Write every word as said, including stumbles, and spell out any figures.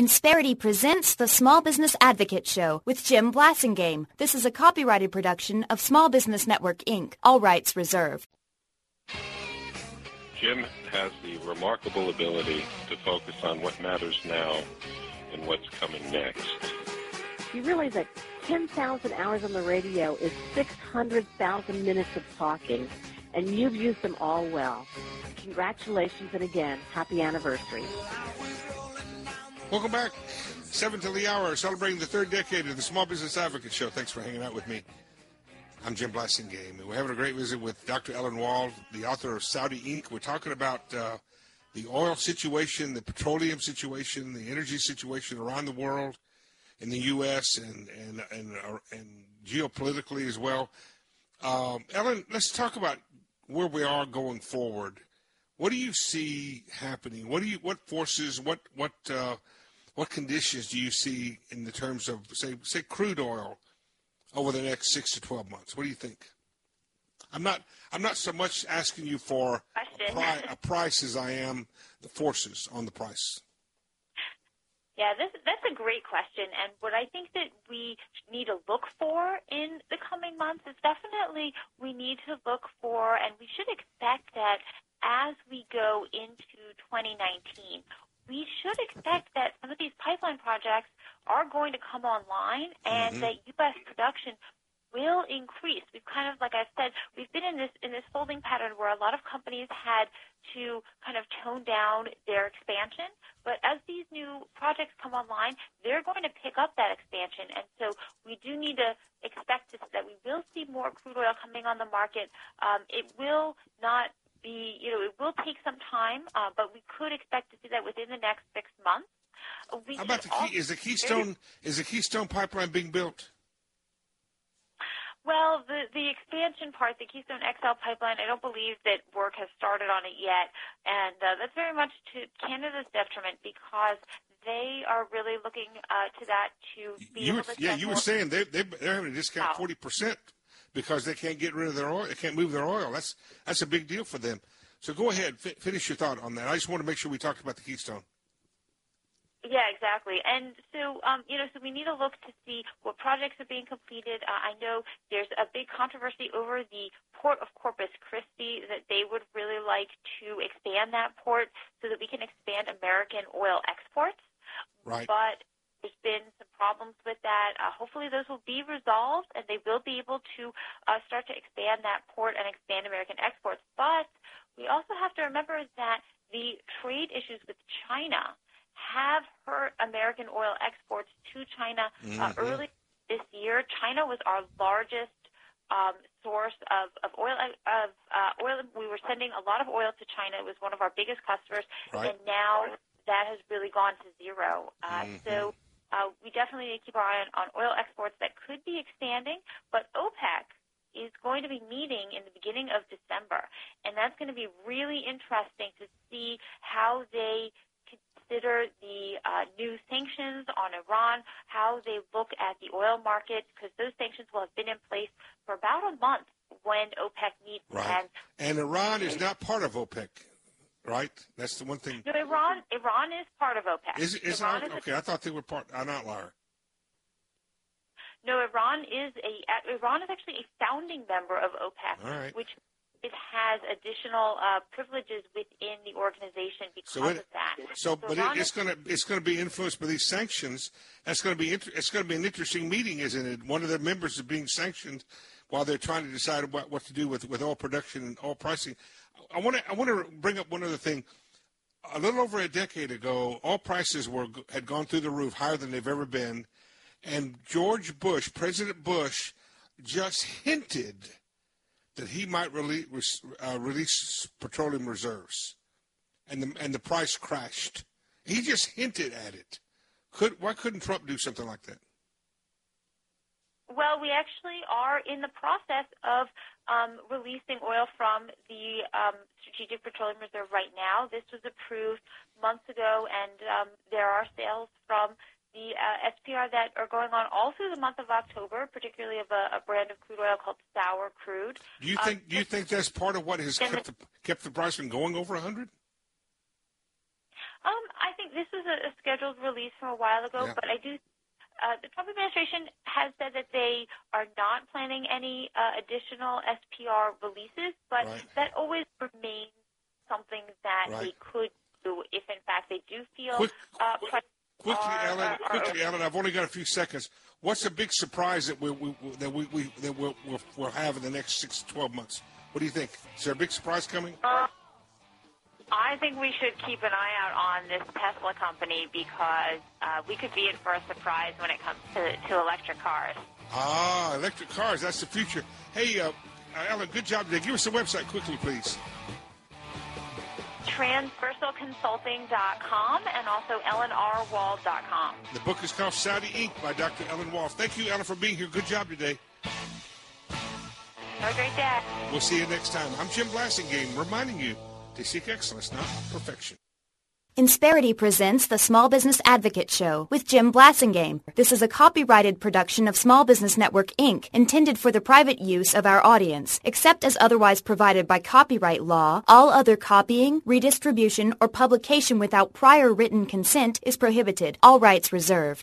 Insperity presents the Small Business Advocate Show with Jim Blasingame. This is a copyrighted production of Small Business Network, Incorporated. All rights reserved. Jim has the remarkable ability to focus on what matters now and what's coming next. You realize that ten thousand hours on the radio is six hundred thousand minutes of talking, and you've used them all well. Congratulations, and again, happy anniversary. Welcome back. Seven to the hour, celebrating the third decade of the Small Business Advocate Show. Thanks for hanging out with me. I'm Jim Blasingame. We're having a great visit with Doctor Ellen Wald, the author of Saudi Incorporated. We're talking about uh, the oil situation, the petroleum situation, the energy situation around the world, in the U S and and and, uh, and geopolitically as well. Um, Ellen, let's talk about where we are going forward. What do you see happening? What do you what forces what what uh, what conditions do you see in the terms of say say crude oil over the next six to twelve months? What do you think? I'm not I'm not so much asking you for a, pri- a price as I am the forces on the price. Yeah, this, that's a great question, and what I think that we need to look for in the coming months is definitely we need to look for, and we should expect that as we go into twenty nineteen, we should expect that some of these pipeline projects are going to come online and mm-hmm. that U S production will increase. We've kind of, like I said, we've been in this in this folding pattern where a lot of companies had to kind of tone down their expansion. But as these new projects come online, they're going to pick up that expansion. And so we do need to expect this, that we will see more crude oil coming on the market. Um, it will not be, you know, it will take some time, uh, but we could expect to see that within the next six months. We How about the key, is the Keystone is the Keystone pipeline being built? Well, the, the expansion part, the Keystone X L pipeline, I don't believe that work has started on it yet, and uh, that's very much to Canada's detriment because they are really looking uh, to that to be you able were, to Yeah, you were saying they, they, they're having to discount out. forty percent because they can't get rid of their oil. They can't move their oil. That's that's a big deal for them. So go ahead, f- finish your thought on that. I just want to make sure we talked about the Keystone. Yeah, exactly. And so, um, you know, so we need to look to see what projects are being completed. Uh, I know there's a big controversy over the port of Corpus Christi, that they would really like to expand that port so that we can expand American oil exports. Right. But there's been some problems with that. Uh, hopefully those will be resolved, and they will be able to uh, start to expand that port and expand American exports. But we also have to remember that the trade issues with China have hurt American oil exports to China uh, mm-hmm. early this year. China was our largest um, source of, of oil. Of uh, oil, we were sending a lot of oil to China. It was one of our biggest customers, right. and now that has really gone to zero. Uh, mm-hmm. So uh, we definitely need to keep our eye on, on oil exports that could be expanding, but OPEC is going to be meeting in the beginning of December, and that's going to be really interesting to see how they consider the uh, new sanctions on Iran, how they look at the oil market, because those sanctions will have been in place for about a month when OPEC meets. Right. And, and Iran is not part of OPEC, right? That's the one thing. No, Iran Iran is part of OPEC. Is, is Iran Iran, is okay, a, I thought they were part, an outlier. No, Iran is a Iran is actually a founding member of OPEC, All right. which it has additional uh, privileges within the organization because so it, of that. So, so but it, it's going to it's going to be influenced by these sanctions. That's going to be inter- it's going to be an interesting meeting, isn't it? One of their members is being sanctioned while they're trying to decide what, what to do with, with oil production and oil pricing. I want to I want to bring up one other thing. A little over a decade ago, oil prices were had gone through the roof, higher than they've ever been, and George Bush, President Bush, just hinted that he might release, uh, release petroleum reserves, and the and the price crashed. He just hinted at it. Could why couldn't Trump do something like that? Well, we actually are in the process of um, releasing oil from the um, Strategic Petroleum Reserve right now. This was approved months ago, and um, there are sales from the uh, S P R that are going on all through the month of October, particularly of a, a brand of crude oil called sour crude. Do you think? Um, do you think that's part of what has kept the, kept the price from going over a hundred? Um, I think this was a, a scheduled release from a while ago, Yeah. but I do. Uh, the Trump administration has said that they are not planning any uh, additional S P R releases, but Right. that always remains something that Right. they could do if, in fact, they do feel. Quick, uh, quickly, are, Ellen. are, Quickly, are, Ellen. I've only got a few seconds. What's the big surprise that we, we that we, we that we'll, we'll, we'll have in the next six to twelve months? What do you think? Is there a big surprise coming? Uh, I think we should keep an eye out on this Tesla company because uh, we could be in for a surprise when it comes to, to electric cars. Ah, electric cars. That's the future. Hey, uh, uh, Ellen, good job today. Give us the website quickly, please. transversal consulting dot com and also ellen r wald dot com. The book is called Saudi Incorporated by Doctor Ellen Wald. Thank you, Ellen, for being here. Good job today. Have a great day. We'll see you next time. I'm Jim Blassingame, reminding you to seek excellence, not perfection. Insperity presents the Small Business Advocate Show with Jim Blassingame. This is a copyrighted production of Small Business Network, Incorporated, intended for the private use of our audience. Except as otherwise provided by copyright law, all other copying, redistribution, or publication without prior written consent is prohibited. All rights reserved.